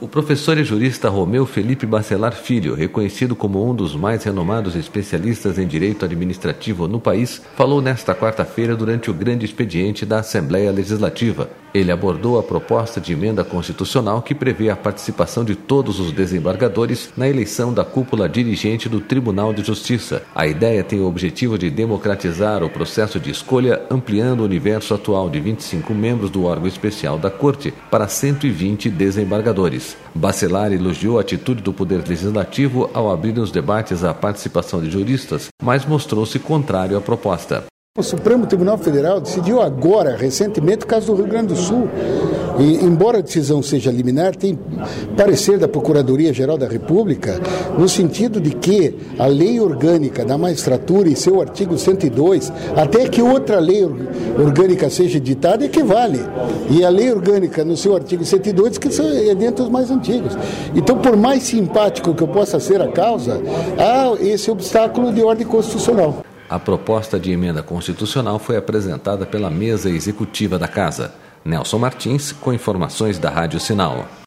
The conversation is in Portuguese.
O professor e jurista Romeu Felipe Bacelar Filho, reconhecido como um dos mais renomados especialistas em direito administrativo no país, falou nesta quarta-feira durante o grande expediente da Assembleia Legislativa. Ele abordou a proposta de emenda constitucional que prevê a participação de todos os desembargadores na eleição da cúpula dirigente do Tribunal de Justiça. A ideia tem o objetivo de democratizar o processo de escolha, ampliando o universo atual de 25 membros do órgão especial da Corte para 120 desembargadores. Bacelar elogiou a atitude do Poder Legislativo ao abrir nos debates a participação de juristas, mas mostrou-se contrário à proposta. O Supremo Tribunal Federal decidiu agora, recentemente, o caso do Rio Grande do Sul. E, embora a decisão seja liminar, tem parecer da Procuradoria-Geral da República no sentido de que a lei orgânica da magistratura e seu artigo 102, até que outra lei orgânica seja editada, equivale. E a lei orgânica no seu artigo 102 que é dentre os mais antigos. Então, por mais simpático que eu possa ser a causa, há esse obstáculo de ordem constitucional. A proposta de emenda constitucional foi apresentada pela mesa executiva da Casa. Nelson Martins, com informações da Rádio Sinal.